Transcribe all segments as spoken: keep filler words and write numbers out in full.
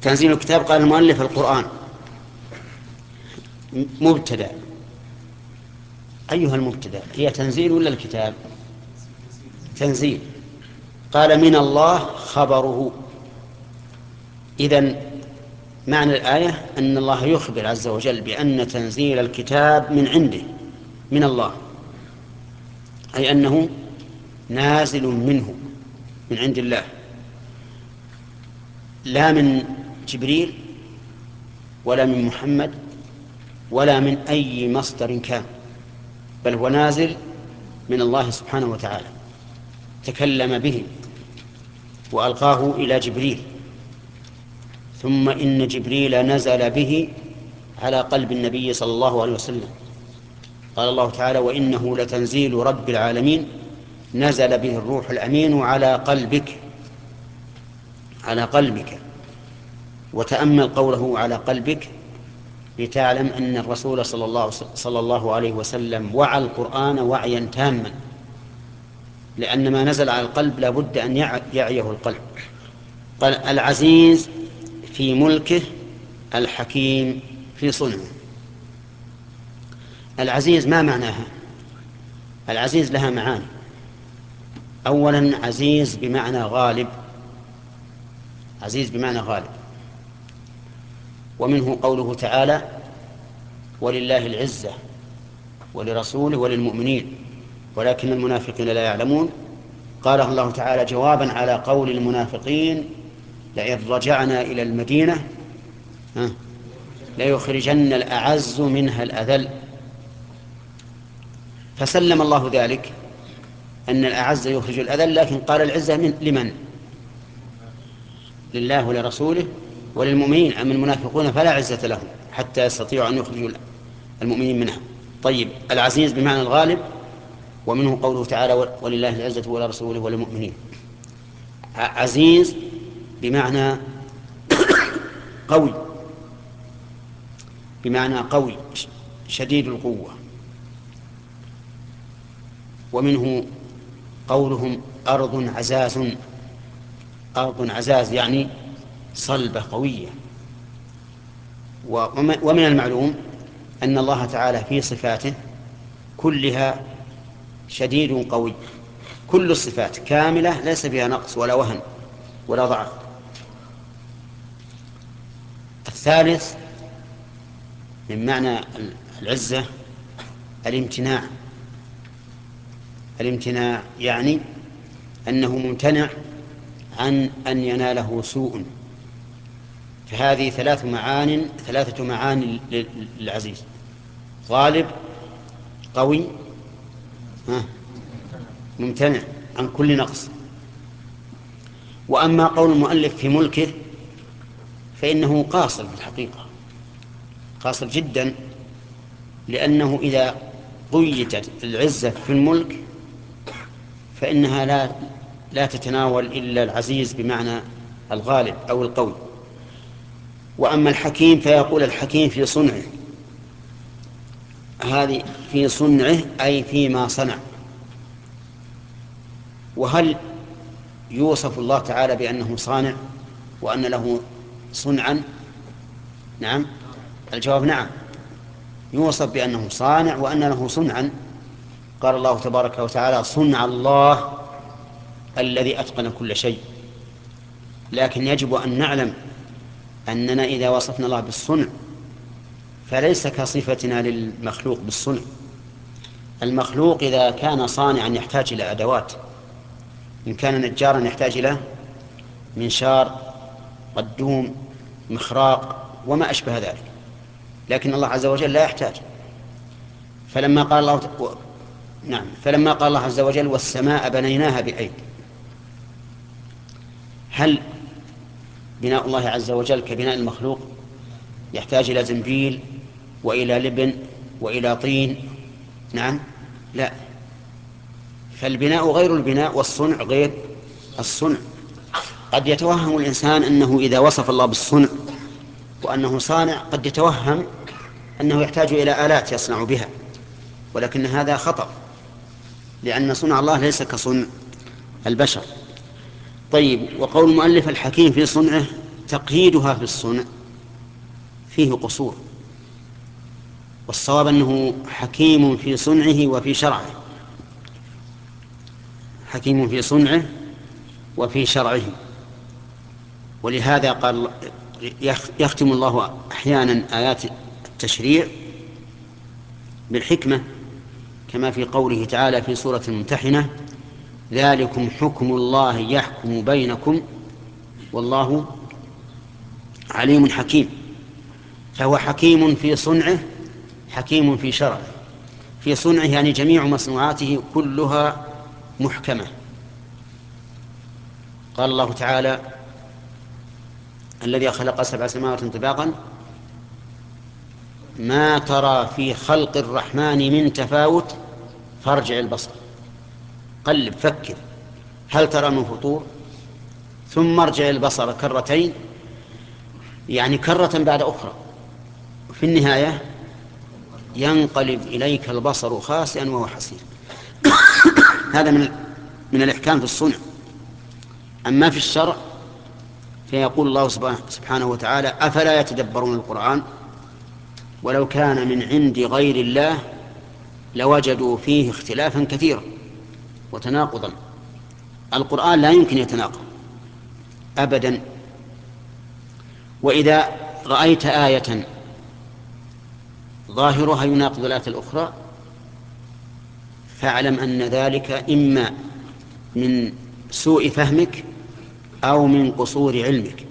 تنزيل الكتاب قال المؤلف القرآن مبتدأ. أيها المبتدأ، هي تنزيل ولا الكتاب؟ تنزيل. قال من الله خبره. إذن معنى الآية أن الله يخبر عز وجل بأن تنزيل الكتاب من عنده من الله، أي أنه نازل منه من عند الله، لا من جبريل ولا من محمد ولا من أي مصدر كان، بل هو نازل من الله سبحانه وتعالى. تكلم به وألقاه إلى جبريل، ثم إن جبريل نزل به على قلب النبي صلى الله عليه وسلم. قال الله تعالى وإنه لتنزيل رب العالمين نزل به الروح الأمين على قلبك على قلبك. وتأمل قوله على قلبك لتعلم أن الرسول صلى الله, صلى الله عليه وسلم وعى القرآن وعيا تاما، لأن ما نزل على القلب لا بد أن يعيه القلب. قال العزيز في ملكه الحكيم في صنعه. العزيز ما معناها؟ العزيز لها معاني. أولا عزيز بمعنى غالب، عزيز بمعنى غالب، ومنه قوله تعالى ولله العزة ولرسوله وللمؤمنين ولكن المنافقين لا يعلمون. قاله الله تعالى جوابا على قول المنافقين لئن رجعنا إلى المدينة ليخرجن الأعز منها الأذل. فسلم الله ذلك أن الأعز يخرج الأذل، لكن قال العزة من لمن؟ لله ولرسوله وللمؤمنين. أما المنافقون فلا عزة لهم حتى يستطيعوا أن يخرجوا المؤمنين منها. طيب العزيز بمعنى الغالب، ومنه قوله تعالى ولله العزة ولرسوله وللمؤمنين. عزيز بمعنى قوي، بمعنى قوي شديد القوة. ومنه قولهم أرض عزاز، أرض عزاز يعني صلبة قوية. ومن المعلوم أن الله تعالى في صفاته كلها شديد قوي، كل الصفات كاملة ليس فيها نقص ولا وهن ولا ضعف. الثالث من معنى العزة الامتناع. الامتناع يعني أنه ممتنع عن أن يناله سوء. فهذه ثلاث معان ثلاثة معان للعزيز: غالب، قوي، ممتنع عن كل نقص. وأما قول المؤلف في ملكه فإنه قاصر في الحقيقة، قاصر جدا، لأنه إذا قيدت العزة في الملك فإنها لا لا تتناول إلا العزيز بمعنى الغالب أو القوي. وأما الحكيم فيقول الحكيم في صنعه، هذه في صنعه أي فيما صنع. وهل يوصف الله تعالى بأنه صانع وأن له صنعا؟ نعم، الجواب نعم، يوصف بأنه صانع وأن له صنعا. قال الله تبارك وتعالى صنع الله الذي أتقن كل شيء. لكن يجب أن نعلم أننا إذا وصفنا الله بالصنع فليس كصفتنا للمخلوق بالصنع. المخلوق إذا كان صانعا يحتاج إلى أدوات، إن كان نجارا يحتاج إلى منشار، قدوم، مخراق وما أشبه ذلك، لكن الله عز وجل لا يحتاج. فلما قال الله ت... و... نعم فلما قال الله عز وجل والسماء بنيناها بأيد، هل بناء الله عز وجل كبناء المخلوق يحتاج إلى زنبيل وإلى لبن وإلى طين؟ نعم، لا. فالبناء غير البناء والصنع غير الصنع. قد يتوهم الإنسان أنه إذا وصف الله بالصنع وأنه صانع قد يتوهم أنه يحتاج إلى آلات يصنع بها، ولكن هذا خطأ، لأن صنع الله ليس كصنع البشر. طيب، وقول المؤلف الحكيم في صنعه تقييدها في الصنع فيه قصور، والصواب أنه حكيم في صنعه وفي شرعه، حكيم في صنعه وفي شرعه. ولهذا قال يختم الله أحيانا آيات التشريع بالحكمة، كما في قوله تعالى في سورة الممتحنة: ذلكم حكم الله يحكم بينكم والله عليم حكيم. فهو حكيم في صنعه، حكيم في شرعه. في صنعه يعني جميع مصنوعاته كلها محكمة. قال الله تعالى: الذي خلق سبع سماوات طباقا ما ترى في خلق الرحمن من تفاوت فارجع البصر، قلب فكر هل ترى من فطور، ثم ارجع البصر كرتين، يعني كرة بعد أخرى، في النهاية ينقلب إليك البصر خاسئا وهو حسير. هذا من من الإحكام في الصنع. أما في الشرع فيقول الله سبحانه وتعالى: أفلا يتدبرون القرآن ولو كان من عند غير الله لوجدوا فيه اختلافا كثيرا وتناقضا. القرآن لا يمكن يتناقض أبدا. وإذا رأيت آية ظاهرها يناقض الآية الأخرى فاعلم أن ذلك إما من سوء فهمك أو من قصور علمك.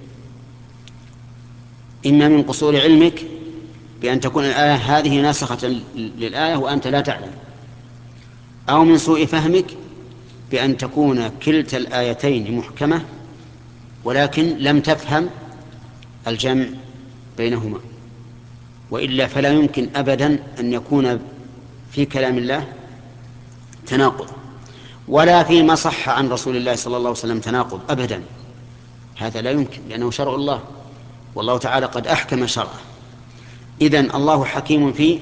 إما من قصور علمك بأن تكون الآية هذه ناسخة للآية وأنت لا تعلم، أو من سوء فهمك بأن تكون كلتا الآيتين محكمة ولكن لم تفهم الجمع بينهما. وإلا فلا يمكن أبدا أن يكون في كلام الله تناقض، ولا فيما صح عن رسول الله صلى الله عليه وسلم تناقض أبدا. هذا لا يمكن، لأنه شرع الله، والله تعالى قد أحكم شرعه. إذن الله حكيم في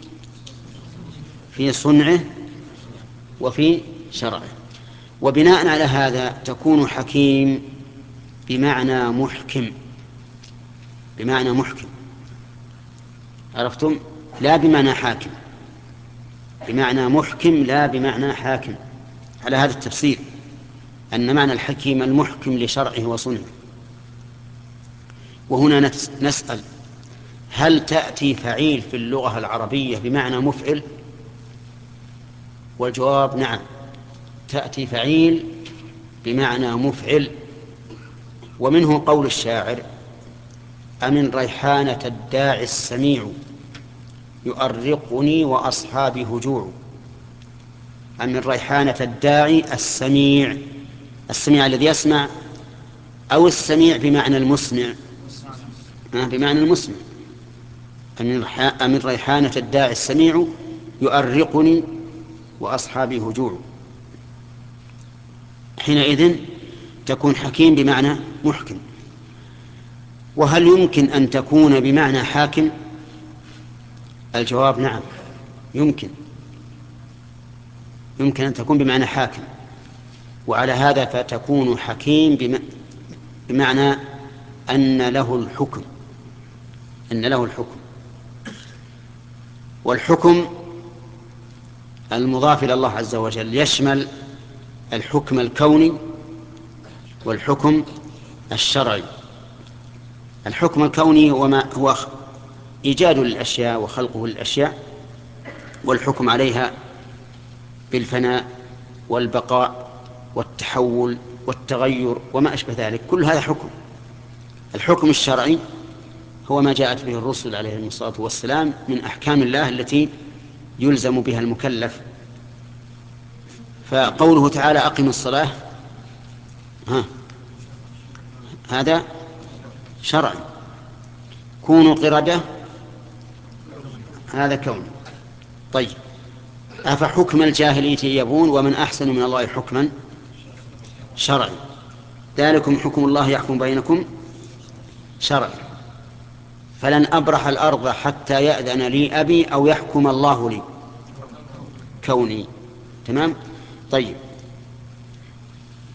في صنعه وفي شرعه. وبناء على هذا تكون حكيم بمعنى محكم، بمعنى محكم، عرفتم؟ لا بمعنى حاكم، بمعنى محكم لا بمعنى حاكم. على هذا التفسير أن معنى الحكيم المحكم لشرعه وصنعه. وهنا نسأل: هل تأتي فعيل في اللغة العربية بمعنى مفعل؟ والجواب نعم، تأتي فعيل بمعنى مفعل. ومنه قول الشاعر: أمن ريحانة الداعي السميع يؤرقني وأصحابي هجوع. أمن ريحانة الداعي السميع، السميع الذي يسمع، أو السميع بمعنى المسمع؟ بمعنى المسمع. أمن ريحانة الداعي السميع يؤرقني وأصحابي هجوع. حينئذ تكون حكيم بمعنى محكم. وهل يمكن أن تكون بمعنى حاكم؟ الجواب نعم، يمكن يمكن أن تكون بمعنى حاكم. وعلى هذا فتكون حكيم بمعنى أن له الحكم، أن له الحكم. والحكم المضاف إلى الله عز وجل يشمل الحكم الكوني والحكم الشرعي. الحكم الكوني هو ما هو إيجاد للأشياء وخلقه للأشياء والحكم عليها بالفناء والبقاء والتحول والتغير وما أشبه ذلك، كل هذا حكم. الحكم الشرعي هو ما جاءت به الرسل عليهم الصلاة والسلام من أحكام الله التي يلزم بها المكلف. فقوله تعالى: أقم الصلاة، ها هذا شرعي. كونوا قردة، هذا كوني. طيب، أفحكم الجاهلية يبغون ومن أحسن من الله حكما شرعي. ذلكم حكم الله يحكم بينكم شرعي. فلن أبرح الأرض حتى يأذن لي أبي أو يحكم الله لي كوني. تمام؟ طيب،